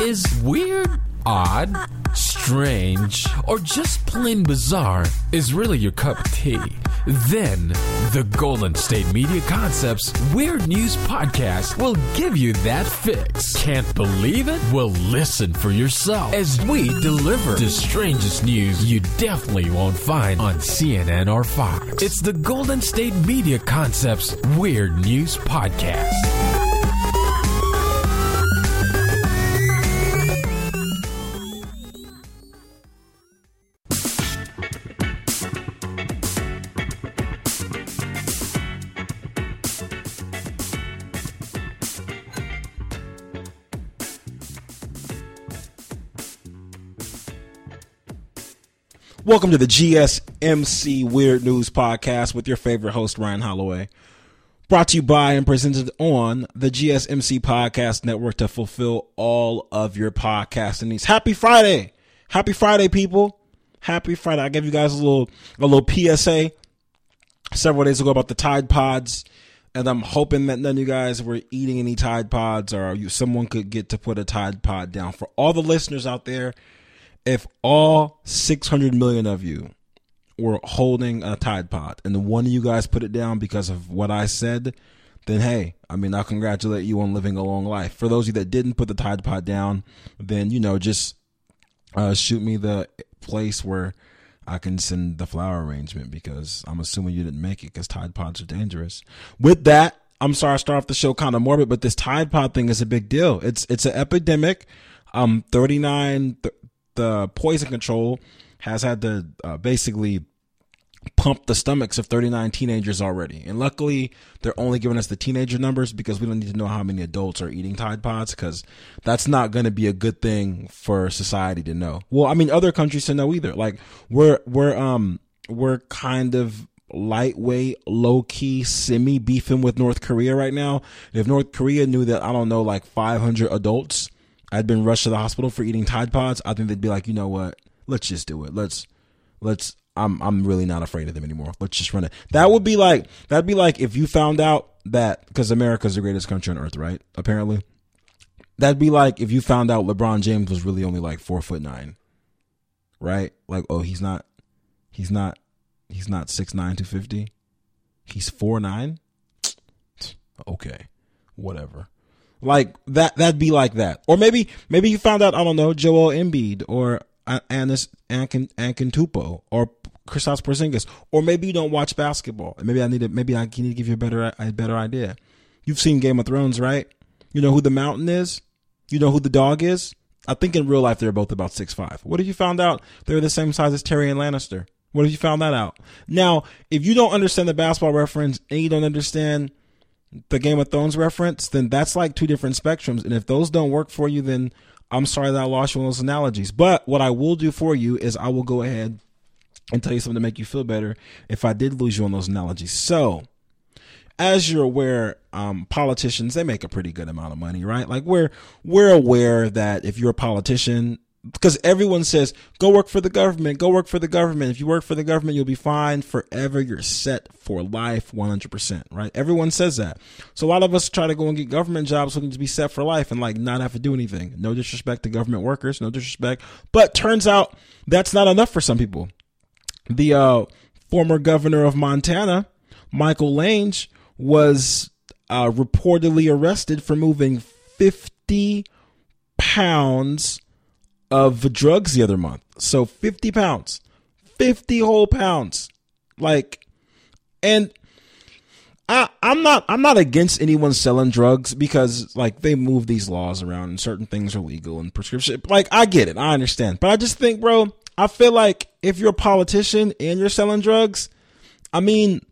Is weird, odd, strange, or just plain bizarre is really your cup of tea? Then the Golden State Media Concepts Weird News Podcast will give you that fix. Can't believe it? Well, listen for yourself as we deliver the strangest news you definitely won't find on CNN or Fox. It's the Golden State Media Concepts Weird News Podcast. Welcome to the GSMC Weird News Podcast with your favorite host, Ryan Holloway. Brought to you by and presented on the GSMC Podcast Network to fulfill all of your podcasting needs. Happy Friday! Happy Friday, people! Happy Friday. I gave you guys a little PSA several days ago about the Tide Pods, and I'm hoping that none of you guys were eating any Tide Pods or someone could get to put a Tide Pod down. For all the listeners out there, if all 600 million of you were holding a Tide Pod and one of you guys put it down because of what I said, then hey, I'll congratulate you on living a long life. For those of you that didn't put the Tide Pod down, then, just shoot me the place where I can send the flower arrangement, because I'm assuming you didn't make it because Tide Pods are dangerous. With that, I'm sorry I start off the show kind of morbid, but this Tide Pod thing is a big deal. It's an epidemic. The poison control has had to basically pump the stomachs of 39 teenagers already. And luckily, they're only giving us the teenager numbers because we don't need to know how many adults are eating Tide Pods, because that's not going to be a good thing for society to know. Well, other countries to know either. Like we're kind of lightweight, low-key, semi-beefing with North Korea right now. If North Korea knew that, 500 adults I'd been rushed to the hospital for eating Tide Pods, I think they'd be like, you know what? Let's just do it. Let's. I'm really not afraid of them anymore. Let's just run it. That'd be like if you found out that, because America's the greatest country on earth, right? Apparently, that'd be like if you found out LeBron James was really only like 4'9", right? Like, oh, he's not 6'9", 250. He's 4'9". Okay, whatever. Like that'd be like that. Or maybe you found out, Joel Embiid or Anis Antetokounmpo or Kristaps Porzingis. Or maybe you don't watch basketball. Maybe I need to give you a better idea. You've seen Game of Thrones, right? You know who the Mountain is? You know who the dog is? I think in real life they're both about 6'5". What if you found out they're the same size as Tyrion Lannister? What if you found that out? Now, if you don't understand the basketball reference and you don't understand the Game of Thrones reference, then that's like two different spectrums. And if those don't work for you, then I'm sorry that I lost you on those analogies. But what I will do for you is I will go ahead and tell you something to make you feel better if I did lose you on those analogies. So, as you're aware, politicians, they make a pretty good amount of money, right? Like we're aware that if you're a politician, because everyone says, go work for the government, go work for the government. If you work for the government, you'll be fine forever. You're set for life, 100%, right? Everyone says that. So a lot of us try to go and get government jobs looking to be set for life and not have to do anything. No disrespect to government workers, no disrespect. But turns out that's not enough for some people. The former governor of Montana, Michael Lange, was reportedly arrested for moving 50 pounds of drugs the other month. So 50 pounds, 50 whole pounds. And I'm not against anyone selling drugs, because they move these laws around and certain things are legal and prescription. I get it. I understand. But I just think, bro, I feel like if you're a politician and you're selling drugs, can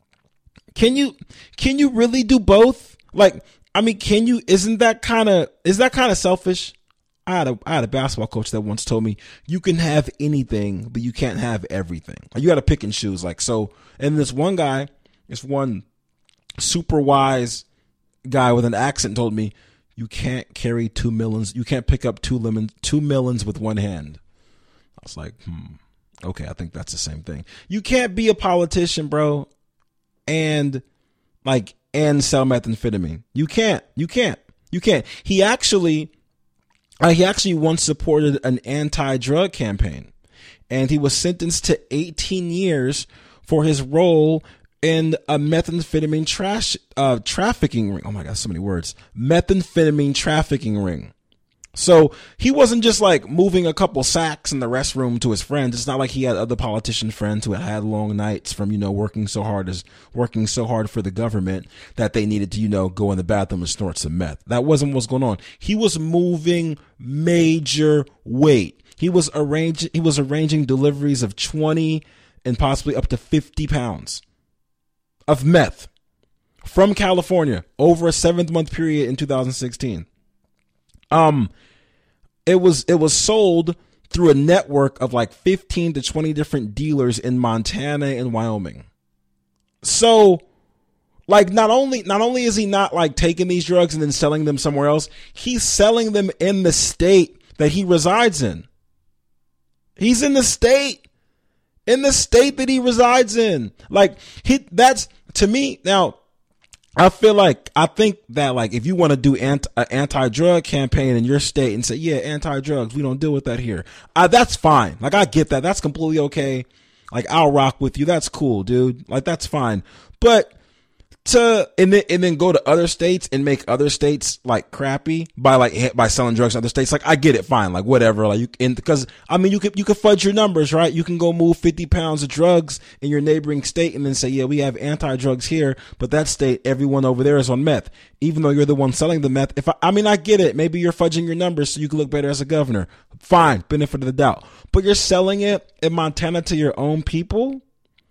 you really do both? Can you, is that kind of selfish? I had a basketball coach that once told me, you can have anything, but you can't have everything. You got to pick and choose. And this one super wise guy with an accent told me, you can't carry 2 millions. You can't pick up 2 millions with one hand. I was like, okay, I think that's the same thing. You can't be a politician, bro, and sell methamphetamine. You can't. He actually He actually once supported an anti-drug campaign, and he was sentenced to 18 years for his role in a methamphetamine trafficking ring. Oh my God, so many words. Methamphetamine trafficking ring. So he wasn't just like moving a couple sacks in the restroom to his friends. It's not like he had other politician friends who had long nights from, working so hard for the government that they needed to, go in the bathroom and snort some meth. That wasn't what's going on. He was moving major weight. He was arranging deliveries of 20 and possibly up to 50 pounds of meth from California over a 7-month period in 2016. It was sold through a network of like 15 to 20 different dealers in Montana and Wyoming. So like not only is he not like taking these drugs and then selling them somewhere else, he's selling them in the state that he resides in. He's in the state that he resides in. Like that's to me now. I think that like if you want to do an anti-drug campaign in your state and say, yeah, anti-drugs, we don't deal with that here. That's fine. Like I get that. That's completely okay. Like I'll rock with you. That's cool, dude. Like that's fine. But and then go to other states and make other states like crappy by selling drugs in other states. Like I get it. Fine. Like whatever. Like because you could fudge your numbers, right? You can go move 50 pounds of drugs in your neighboring state and then say, yeah, we have anti-drugs here, but that state, everyone over there is on meth, even though you're the one selling the meth. I get it. Maybe you're fudging your numbers so you can look better as a governor. Fine. Benefit of the doubt, but you're selling it in Montana to your own people.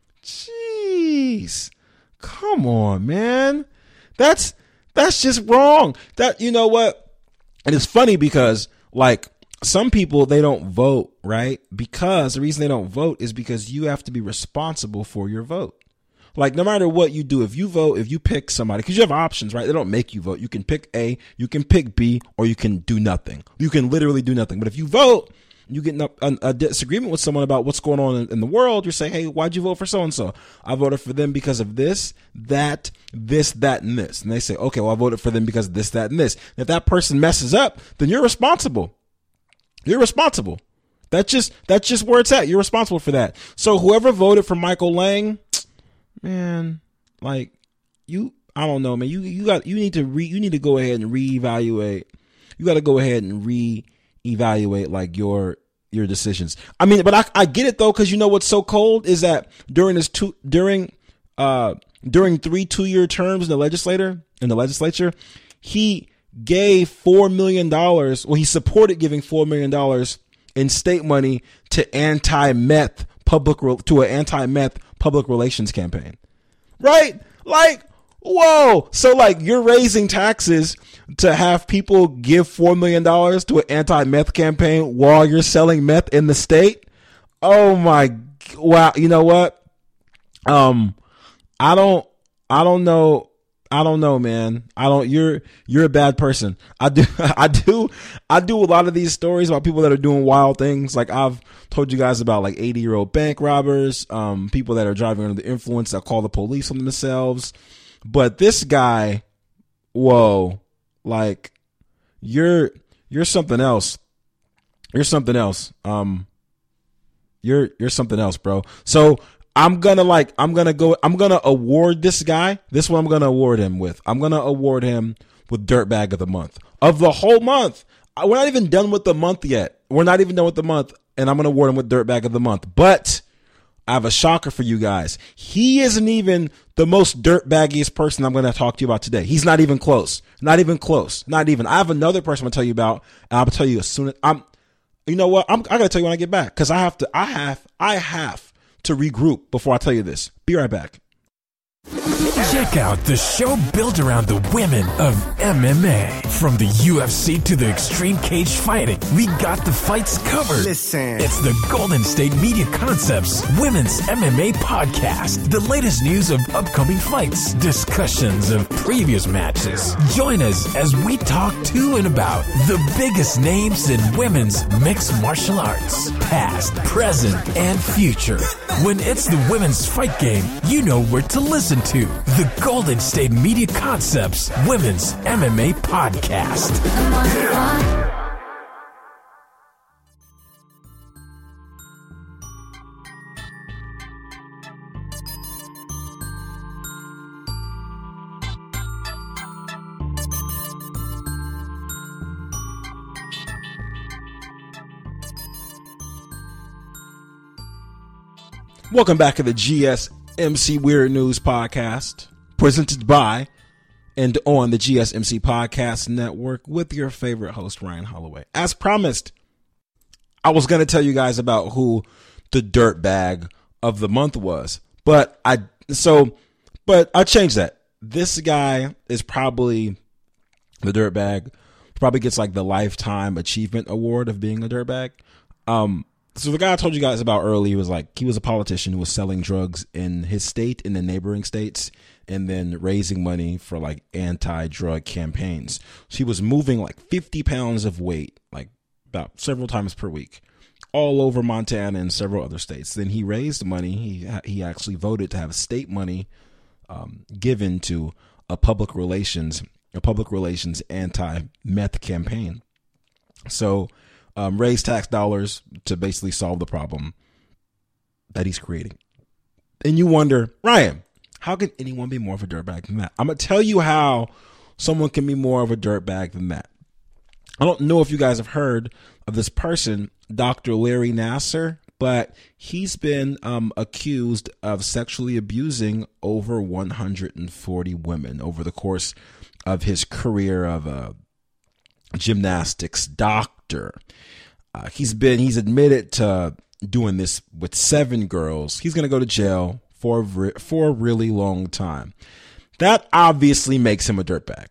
Jeez. Come on, man. That's just wrong. You know what? And it's funny because like some people, they don't vote, right? Because the reason they don't vote is because you have to be responsible for your vote. Like no matter what you do, if you vote, if you pick somebody, because you have options, right? They don't make you vote. You can pick A, you can pick B, or you can do nothing. You can literally do nothing. But if you vote, you get in a disagreement with someone about what's going on in the world, you're saying, hey, why'd you vote for so-and-so? I voted for them because of this, that, and this. And they say, okay, well, I voted for them because of this, that, and this. And if that person messes up, then you're responsible. You're responsible. That's just where it's at. You're responsible for that. So whoever voted for Michael Lang, man, like I don't know, man. You need to go ahead and reevaluate. You got to go ahead and reevaluate like your decisions. But I get it though, because you know what's so cold is that during 3 2-year terms in the legislature, he gave $4 million. Well, he supported giving $4 million in state money to an anti-meth public relations campaign. Right? Like, whoa. So like you're raising taxes to have people give $4 million to an anti-meth campaign while you're selling meth in the state. Oh my, wow. You know what? I don't know, man. You're a bad person. I do a lot of these stories about people that are doing wild things. Like I've told you guys about like 80-year-old bank robbers, people that are driving under the influence that call the police on themselves. But this guy, whoa, like you're something else. You're something else. You're something else, bro. So I'm gonna award this guy. This is what I'm gonna award him with. I'm gonna award him with Dirtbag of the Month. Of the whole month. We're not even done with the month yet. And I'm gonna award him with Dirtbag of the Month. But I have a shocker for you guys. He isn't even the most dirtbaggiest person I'm going to talk to you about today. He's not even close. Not even close. Not even. I have another person I'm going to tell you about, and I'll tell you as soon as you know what? I got to tell you when I get back, because I have to regroup before I tell you this. Be right back. Check out the show built around the women of MMA. From the UFC to the extreme cage fighting, we got the fights covered. Listen. It's the Golden State Media Concepts Women's MMA Podcast. The latest news of upcoming fights, discussions of previous matches. Join us as we talk to and about the biggest names in women's mixed martial arts, past, present, and future. When it's the women's fight game, you know where to listen to. The Golden State Media Concepts Women's MMA Podcast. Welcome back to the GSMC Weird News Podcast, presented by and on the GSMC Podcast Network with your favorite host, Ryan Holloway. As promised, I was going to tell you guys about who the dirtbag of the month was, but I changed that. This guy is probably the dirtbag. Probably gets like the Lifetime Achievement Award of being a dirtbag. So the guy I told you guys about earlier was he was a politician who was selling drugs in his state, in the neighboring states, and then raising money for like anti-drug campaigns. So he was moving like 50 pounds of weight, like about several times per week, all over Montana and several other states. Then he raised money. He actually voted to have state money given to a public relations anti-meth campaign. So raise tax dollars to basically solve the problem that he's creating. And you wonder, Ryan, how can anyone be more of a dirtbag than that? I'm going to tell you how someone can be more of a dirtbag than that. I don't know if you guys have heard of this person, Dr. Larry Nassar, but he's been accused of sexually abusing over 140 women over the course of his career of a gymnastics doctor. He's admitted to doing this with 7 girls. He's going to go to jail for a really long time. That obviously makes him a dirtbag.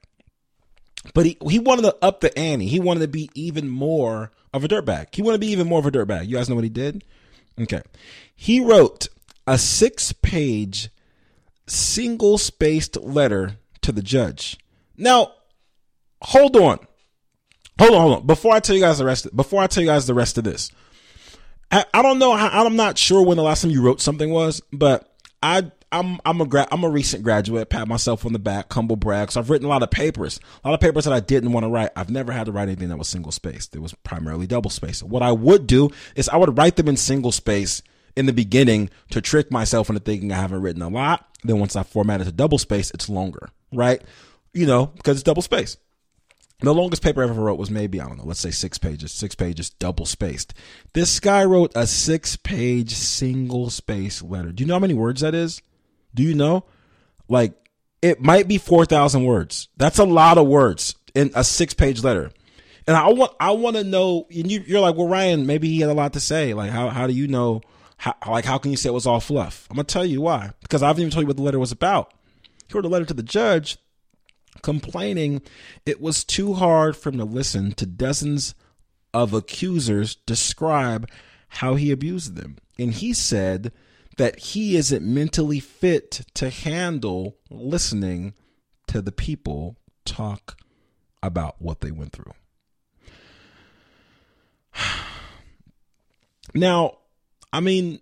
But he wanted to up the ante. He wanted to be even more of a dirtbag. You guys know what he did? Okay. He wrote a 6-page single-spaced letter to the judge. Now, hold on. Before I tell you guys the rest of this, I don't know. I'm not sure when the last time you wrote something was, but I'm a recent graduate. Pat myself on the back, humble brag. So I've written a lot of papers that I didn't want to write. I've never had to write anything that was single spaced. It was primarily double spaced. What I would do is I would write them in single space in the beginning to trick myself into thinking I haven't written a lot. Then once I format it to double space, it's longer, right? Because it's double spaced. The longest paper I ever wrote was maybe, let's say 6 pages, double spaced. This guy wrote a 6-page single space letter. Do you know how many words that is? Do you know? Like, it might be 4,000 words. That's a lot of words in a 6-page letter. And I want to know, and you're like, well, Ryan, maybe he had a lot to say. Like, how do you know, how can you say it was all fluff? I'm going to tell you why. Because I haven't even told you what the letter was about. He wrote a letter to the judge complaining it was too hard for him to listen to dozens of accusers describe how he abused them. And he said that he isn't mentally fit to handle listening to the people talk about what they went through. Now, I mean,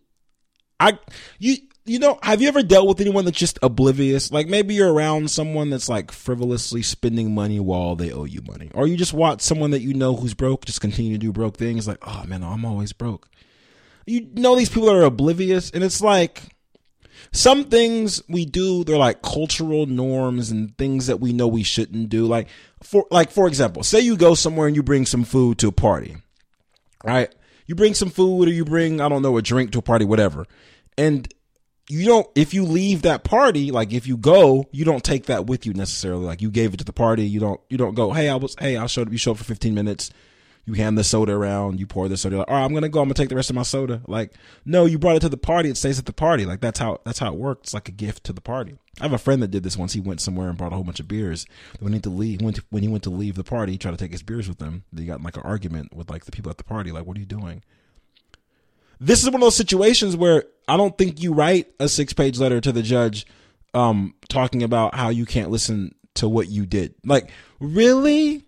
have you ever dealt with anyone that's just oblivious? Like maybe you're around someone that's like frivolously spending money while they owe you money. Or you just watch someone that you know who's broke just continue to do broke things. Like, oh man, I'm always broke. You know these people are oblivious, and it's like some things we do, they're like cultural norms and things that we know we shouldn't do. Like for example, say you go somewhere and you bring some food to a party, right? You bring some food or you bring, a drink to a party, whatever. And if you leave that party, like if you go, you don't take that with you necessarily. Like you gave it to the party. You don't go, I'll show up. You show up for 15 minutes. You hand the soda around, you pour the soda. Like, all right, I'm going to go. I'm going to take the rest of my soda. Like, no, you brought it to the party. It stays at the party. Like that's how it works. It's like a gift to the party. I have a friend that did this once. He went somewhere and brought a whole bunch of beers. When he went to leave the party, he tried to take his beers with him. He got in like an argument with like the people at the party. Like, what are you doing? This is one of those situations where I don't think you write a 6-page letter to the judge talking about how you can't listen to what you did. Like, really?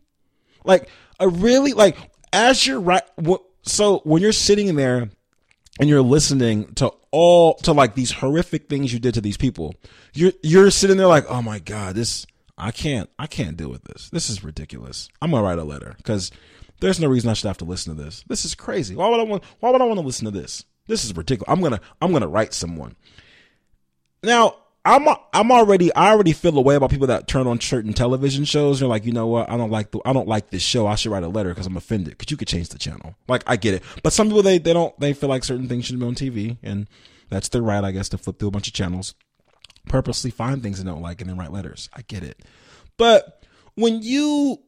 As you're right. So when you're sitting there and you're listening to like these horrific things you did to these people, you're sitting there like, oh my God, I can't deal with this. This is ridiculous. I'm going to write a letter because there's no reason I should have to listen to this. This is crazy. Why would I want to listen to this? This is ridiculous. I'm gonna write someone. Now, I already feel a way about people that turn on certain television shows. They're like, you know what? I don't like this show. I should write a letter because I'm offended. Because you could change the channel. Like, I get it. But some people they feel like certain things shouldn't be on TV, and That's their right, I guess, to flip through a bunch of channels, purposely find things they don't like, and then write letters. I get it. But when you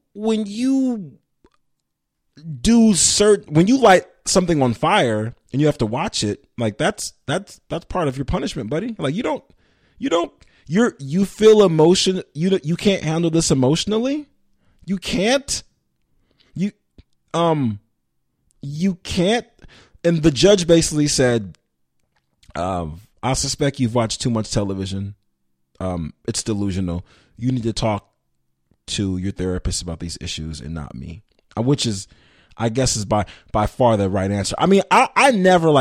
light something on fire and you have to watch it, like that's part of your punishment, buddy. Like you feel emotion. You can't handle this emotionally. You can't. You can't. And the judge basically said, I suspect you've watched too much television. It's delusional. You need to talk to your therapist about these issues and not me, which is, I guess, is by far the right answer. I mean, I never,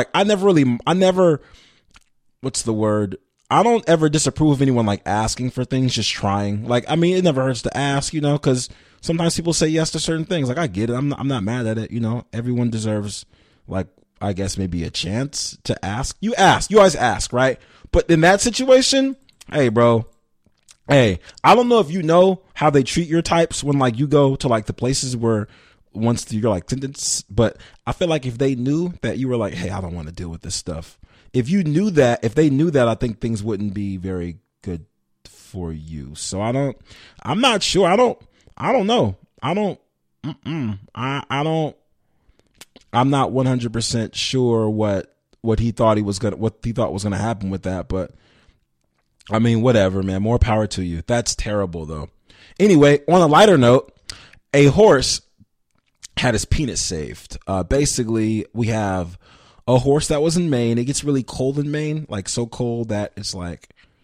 what's the word? I don't ever disapprove of anyone like asking for things, just trying. Like, I mean, it never hurts to ask, you know, because sometimes people say yes to certain things. Like, I get it. I'm not mad at it. You know, everyone deserves, like, I guess maybe a chance to ask. You always ask, right? But in that situation, hey, bro, hey, I don't know if you know how they treat your types when like you go to like the places where once you're like sentenced, but I feel like if they knew that you were like, hey, I don't want to deal with this stuff. If they knew that, I think things wouldn't be very good for you. So I'm not sure. I don't know. I'm not 100% sure what he thought was going to happen with that. But I mean, whatever, man, more power to you. That's terrible though. Anyway, on a lighter note, a horse had his penis saved. Basically we have a horse that was in Maine. It gets really cold in Maine, like so cold that it's like,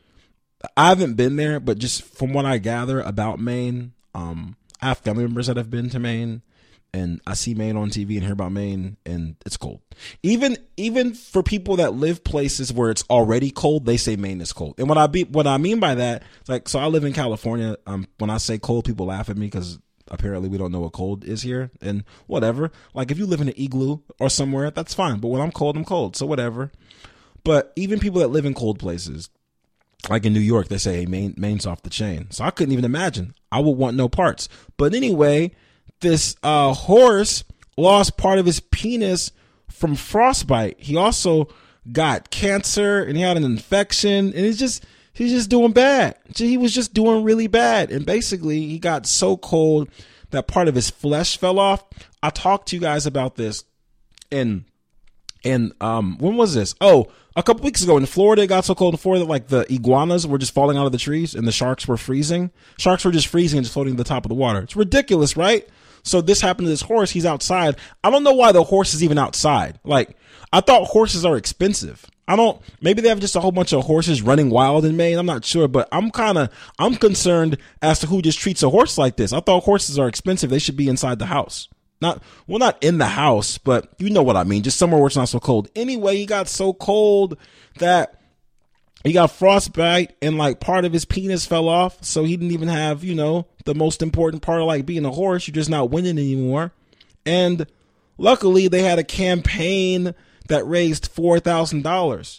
I haven't been there, but just from what I gather about Maine, I have family members that have been to Maine, and I see Maine on TV and hear about Maine, and it's cold. Even for people that live places where it's already cold, they say Maine is cold. And what I mean by that, like, so I live in California. When I say cold, people laugh at me because apparently we don't know what cold is here, and whatever. Like, if you live in an igloo or somewhere, that's fine. But when I'm cold, I'm cold. So whatever. But even people that live in cold places, like in New York, they say, hey, Maine's off the chain. So I couldn't even imagine. I would want no parts. But anyway, this horse lost part of his penis from frostbite. He also got cancer and he had an infection, and he's just doing bad. He was just doing really bad. And basically he got so cold that part of his flesh fell off. I talked to you guys about this in when was this? Oh, a couple weeks ago in Florida. It got so cold in Florida that like the iguanas were just falling out of the trees and the sharks were freezing. Sharks were just freezing and just floating to the top of the water. It's ridiculous, right? So this happened to this horse. He's outside. I don't know why the horse is even outside. Like, I thought horses are expensive. Maybe they have just a whole bunch of horses running wild in Maine. I'm not sure, but I'm concerned as to who just treats a horse like this. I thought horses are expensive. They should be inside the house. Not in the house, but you know what I mean. Just somewhere where it's not so cold. Anyway, he got so cold that he got frostbite and like part of his penis fell off. So he didn't even have, you know, the most important part of like being a horse. You're just not winning anymore. And luckily they had a campaign that raised $4,000,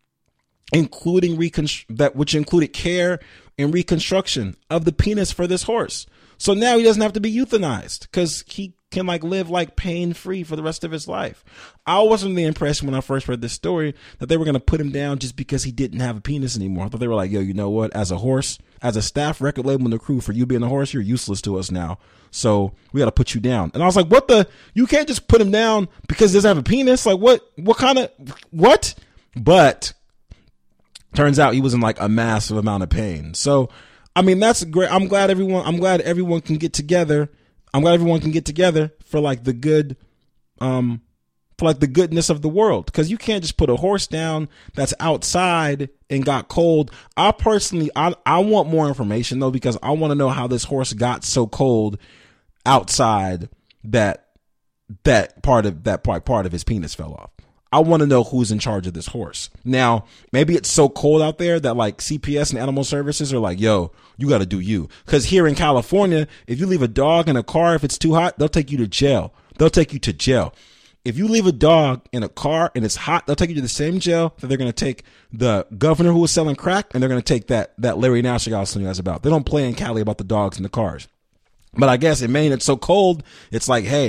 which included care and reconstruction of the penis for this horse. So now he doesn't have to be euthanized because he can like live like pain free for the rest of his life. I wasn't really impressed when I first read this story that they were going to put him down just because he didn't have a penis anymore. I thought they were like, yo, you know what? As a horse, as a staff record label in the crew, for you being a horse, you're useless to us now. So we got to put you down. And I was like, you can't just put him down because he doesn't have a penis. Like what? But turns out he was in like a massive amount of pain. So, I mean, that's great. I'm glad everyone can get together. I'm glad everyone can get together for like the good, for like the goodness of the world. Because you can't just put a horse down that's outside and got cold. I personally, I want more information though, because I want to know how this horse got so cold outside that part of his penis fell off. I want to know who's in charge of this horse. Now, maybe it's so cold out there that like CPS and animal services are like, yo, you got to do you. Because here in California, if you leave a dog in a car, if it's too hot, they'll take you to jail. If you leave a dog in a car and it's hot, they'll take you to the same jail that they're going to take the governor who was selling crack, and they're going to take that Larry Nassar guy I was telling you guys about. They don't play in Cali about the dogs in the cars. But I guess in Maine, it's so cold, it's like, hey,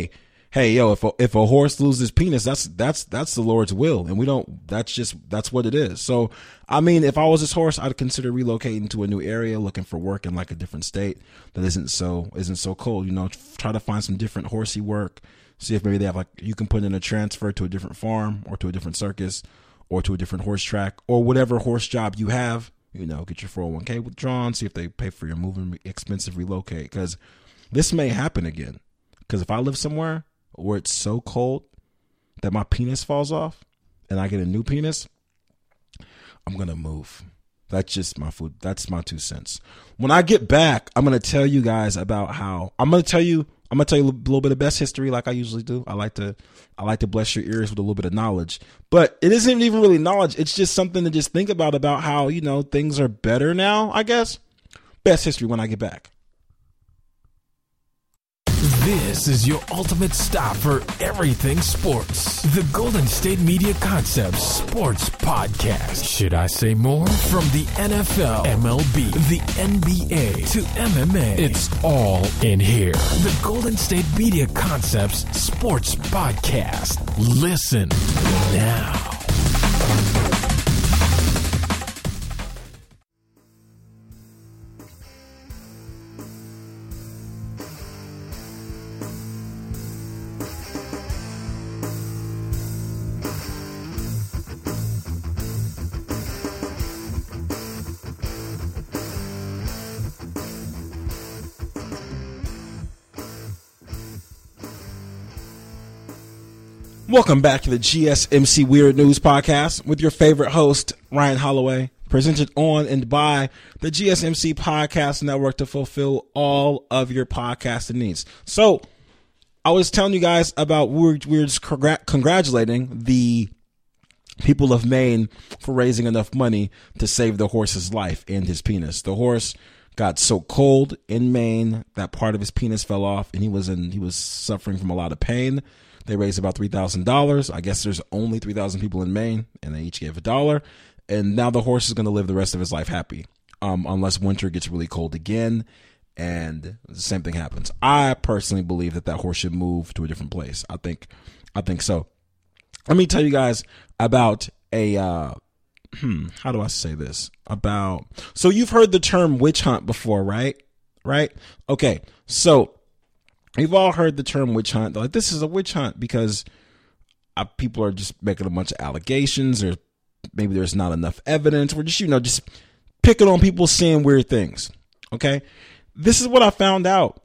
hey, yo, if a horse loses penis, that's the Lord's will, and we don't. That's what it is. So, I mean, if I was this horse, I'd consider relocating to a new area, looking for work in like a different state that isn't so cold. You know, try to find some different horsey work. See if maybe they have like you can put in a transfer to a different farm or to a different circus or to a different horse track or whatever horse job you have. You know, get your 401k withdrawn. See if they pay for your moving expensive relocate, because this may happen again. Because if I live somewhere where it's so cold that my penis falls off and I get a new penis, I'm going to move. That's just my food. That's my 2 cents. When I get back, I'm going to tell you guys about how I'm going to tell you a little bit of best history like I usually do. I like to bless your ears with a little bit of knowledge, but it isn't even really knowledge. It's just something to just think about how, you know, things are better now, I guess. Best history when I get back. This is your ultimate stop for everything sports. The Golden State Media Concepts Sports Podcast. Should I say more? From the NFL, MLB, the NBA to MMA, it's all in here. The Golden State Media Concepts Sports Podcast. Listen now. Welcome back to the GSMC Weird News Podcast with your favorite host, Ryan Holloway, presented on and by the GSMC Podcast Network to fulfill all of your podcasting needs. So I was telling you guys about we're just congratulating the people of Maine for raising enough money to save the horse's life and his penis. The horse got so cold in Maine that part of his penis fell off, and he was suffering from a lot of pain. They raised about $3,000. I guess there's only 3,000 people in Maine, and they each gave $1. And now the horse is going to live the rest of his life happy, unless winter gets really cold again, and the same thing happens. I personally believe that horse should move to a different place. I think so. Let me tell you guys about a how do I say this? So you've heard the term witch hunt before, right? Okay, so we've all heard the term witch hunt. They're like, this is a witch hunt because people are just making a bunch of allegations, or maybe there's not enough evidence. We're just picking on people saying weird things. Okay. This is what I found out.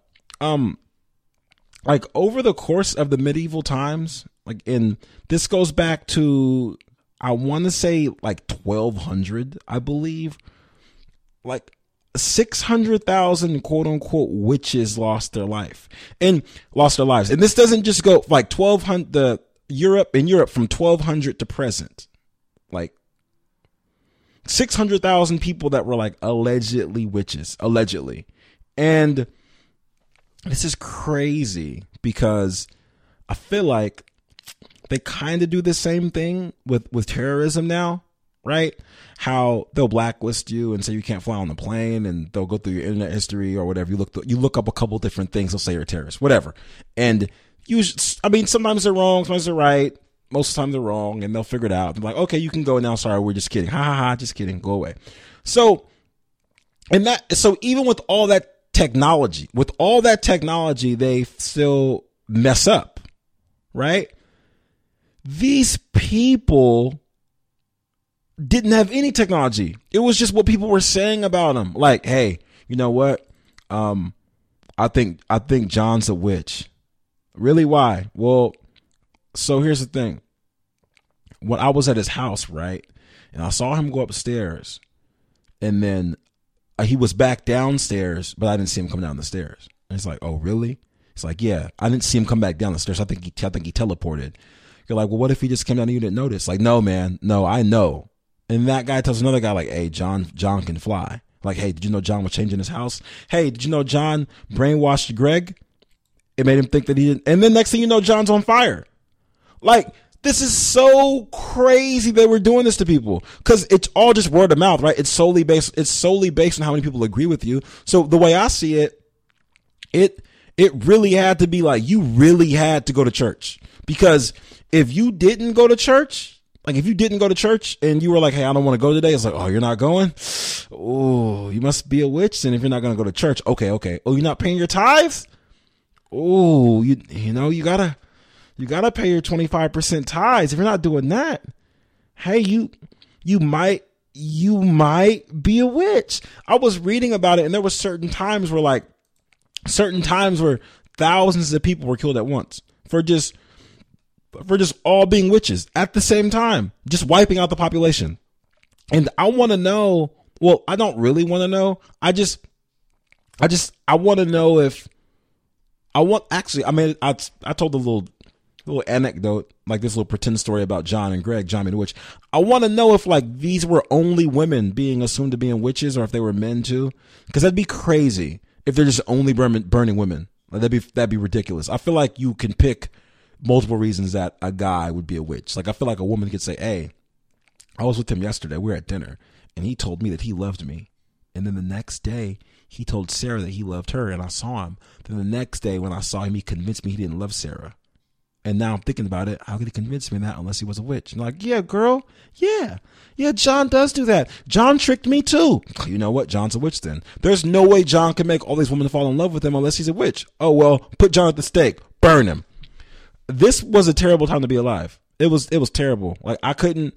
Like over the course of the medieval times, this goes back to, I want to say like 1200, I believe, like 600,000 quote unquote witches lost their lives. And this doesn't just go like 1200, in Europe from 1200 to present, like 600,000 people that were like allegedly witches, And this is crazy because I feel like they kind of do the same thing with terrorism now, right? How they'll blacklist you and say you can't fly on the plane, and they'll go through your internet history or whatever. You look up a couple different things, they'll say you're a terrorist, whatever. And sometimes they're wrong, sometimes they're right. Most of the time they're wrong, and they'll figure it out. They're like, okay, you can go now. Sorry, we're just kidding. Ha ha ha, just kidding. Go away. So even with all that technology, they still mess up, right? These people didn't have any technology. It was just what people were saying about them. Like, hey, you know what? I think John's a witch. Really? Why? Well, so here's the thing. When I was at his house, right, and I saw him go upstairs, and then he was back downstairs, but I didn't see him come down the stairs. And it's like, oh, really? It's like, yeah, I didn't see him come back down the stairs. I think he teleported. You're like, well, what if he just came down and you didn't notice? Like, no, man, no, I know. And that guy tells another guy, like, hey, John can fly. Like, hey, did you know John was changing his house? Hey, did you know John brainwashed Greg? It made him think that he didn't. And then next thing you know, John's on fire. Like, this is so crazy that we're doing this to people, because it's all just word of mouth, right? It's solely based on how many people agree with you. So the way I see it, It really had to be like, you really had to go to church. Because if you didn't go to church, like if you didn't go to church and you were like, hey, I don't want to go today. It's like, oh, you're not going? Oh, you must be a witch. And if you're not going to go to church, okay. Oh, you're not paying your tithes? Oh, you gotta pay your 25% tithes. If you're not doing that, hey, you might be a witch. I was reading about it, and there was certain times where thousands of people were killed at once for just all being witches at the same time, just wiping out the population. And I want to know, well, I don't really want to know. I want to know if I told a little anecdote, like this little pretend story about John and Greg, John being a witch. I want to know if like these were only women being assumed to be witches, or if they were men too, because that'd be crazy if they're just only burning women. Like, that'd be ridiculous. I feel like you can pick multiple reasons that a guy would be a witch. Like I feel like a woman could say, hey, I was with him yesterday. We were at dinner and he told me that he loved me. And then the next day he told Sarah that he loved her, and I saw him. Then the next day when I saw him, he convinced me he didn't love Sarah. And now I'm thinking about it. How could he convince me that unless he was a witch? And I'm like, yeah, girl. Yeah, John does do that. John tricked me too. You know what? John's a witch then. There's no way John can make all these women fall in love with him unless he's a witch. Oh, well, put John at the stake. Burn him. This was a terrible time to be alive. It was terrible. Like I couldn't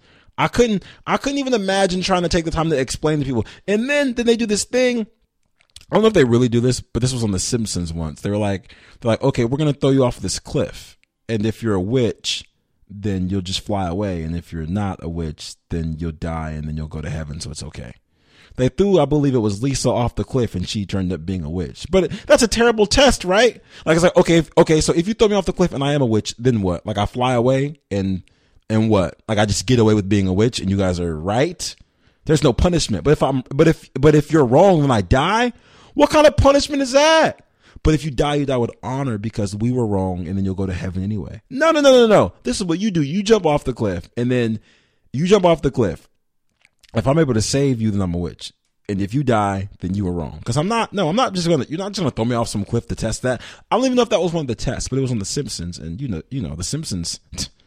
even imagine trying to take the time to explain to people. And then they do this thing. I don't know if they really do this, but this was on The Simpsons once. They're like, okay, we're going to throw you off this cliff. And if you're a witch, then you'll just fly away. And if you're not a witch, then you'll die and then you'll go to heaven. So it's okay. They threw, I believe it was Lisa off the cliff, and she turned up being a witch. But that's a terrible test, right? Like, it's like, okay, so if you throw me off the cliff and I am a witch, then what? Like I fly away and what? Like I just get away with being a witch and you guys are right? There's no punishment. But if you're wrong and I die, what kind of punishment is that? But if you die with honor because we were wrong, and then you'll go to heaven anyway. No. This is what you do. You jump off the cliff, and then you jump off the cliff. If I'm able to save you, then I'm a witch. And if you die, then you were wrong. Because you're not just going to throw me off some cliff to test that. I don't even know if that was one of the tests, but it was on The Simpsons. And you know, The Simpsons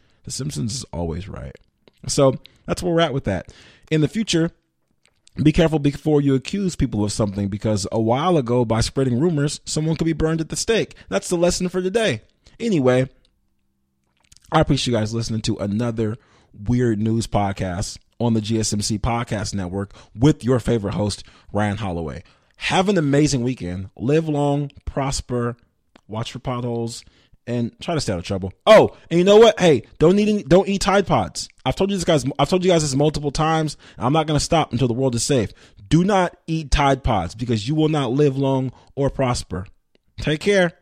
is always right. So that's where we're at with that. In the future, be careful before you accuse people of something, because a while ago, by spreading rumors, someone could be burned at the stake. That's the lesson for today. Anyway, I appreciate you guys listening to another Weird News podcast on the GSMC Podcast Network with your favorite host, Ryan Holloway. Have an amazing weekend. Live long, prosper, watch for potholes, and try to stay out of trouble. Oh, and you know what? Hey, don't eat Tide Pods. I've told you guys this multiple times. I'm not going to stop until the world is safe. Do not eat Tide Pods, because you will not live long or prosper. Take care.